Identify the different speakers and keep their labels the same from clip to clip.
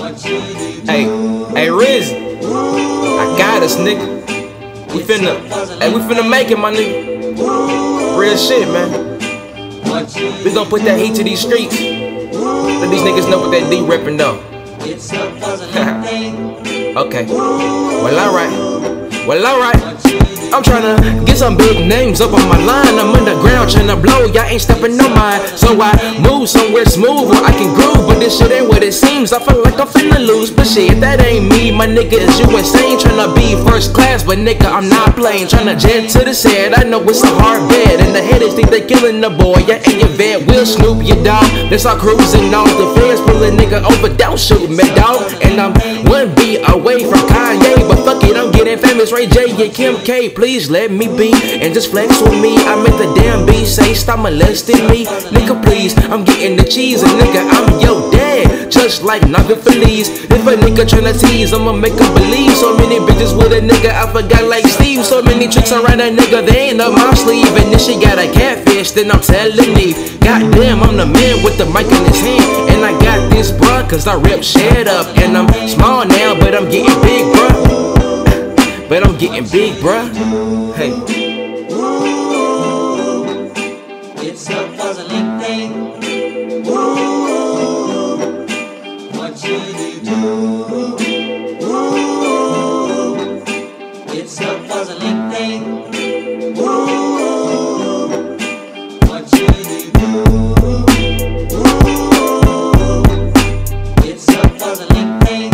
Speaker 1: Hey, Riz, I got us, nigga. We finna make it, my nigga. Real shit, man. We gon' put that heat to these streets. Let these niggas know what that D reppin' though. Okay. Well, alright. I'm tryna get some big names up on my line. I'm underground tryna blow, y'all ain't stepping on mine. So I move somewhere smooth where I can groove, but this shit ain't what it seems. I feel like I'm finna lose, but shit, that ain't me. My nigga, is you insane? Tryna be first class, but nigga, I'm not playing. Tryna jet to the set, I know it's a hard bed, and the headaches think they killing the boy. Yeah, and your vet will snoop your dog. That's all cruising off the feds, pull a nigga over, don't shoot me, dog. And I'm 1 beat away from Kanye, but fuck it, I'm getting famous. Ray J and Kim K, please let me be and just flex with me. I make the damn beat say stop molesting me, nigga. Please, I'm getting the cheese, and nigga, I'm your dad, just like Naga Feliz. If a nigga tryna tease, I'ma make him believe. So many bitches with a nigga, I forgot like Steve. So many tricks around a nigga, they ain't up my sleeve. And if she got a catfish, then I'm telling me, goddamn, I'm the man with the mic in his hand, and I got this bruh, cause I rip shit up. And I'm small now, but I'm getting big, bruh. But I'm getting big, bruh. Hey.
Speaker 2: Ooh, it's a puzzling thing. Ooh, what should you do? Ooh, it's a puzzling thing. Ooh, what should you do? Ooh, it's a puzzling thing.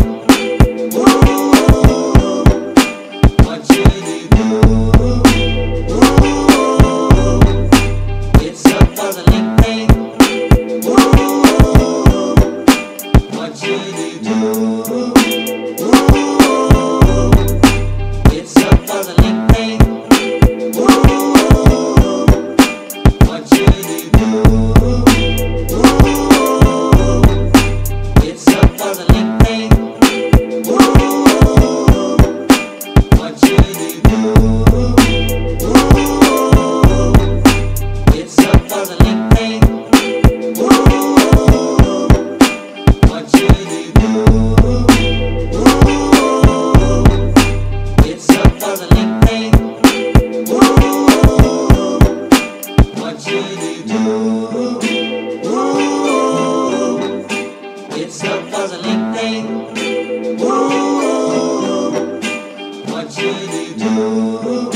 Speaker 2: It's a puzzling thing. Ooh, what should you do?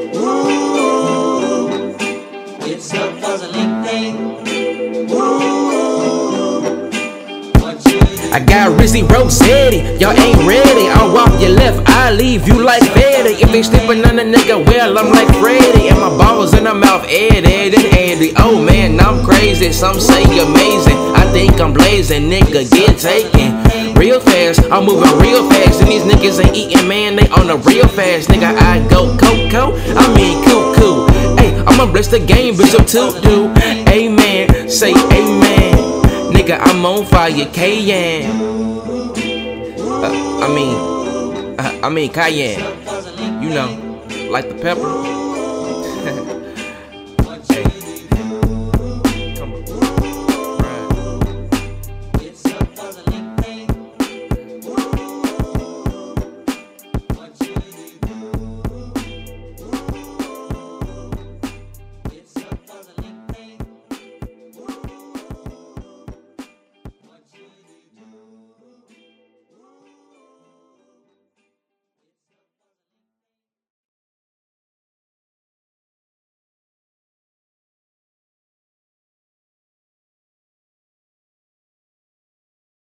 Speaker 2: Ooh, it's a puzzling thing. Ooh, what should you do?
Speaker 1: I got Rizzy Rosetti, y'all ain't ready. I'll walk your left, I'll leave you like Fetty. If they sleeping on a nigga, well, I'm like Freddy. And my balls in the mouth, Ed, and Andy. Oh man, I'm crazy, some say amazing. I think I'm blazing, nigga, get taken real fast. I'm moving real fast, and these niggas ain't eating, man, they on the real fast. Nigga, I go Coco, I mean cuckoo. Hey, I'ma bless the game, Bishop to amen, say amen. Nigga, I'm on fire, Cayenne. I mean Cayenne. You know, like the pepper.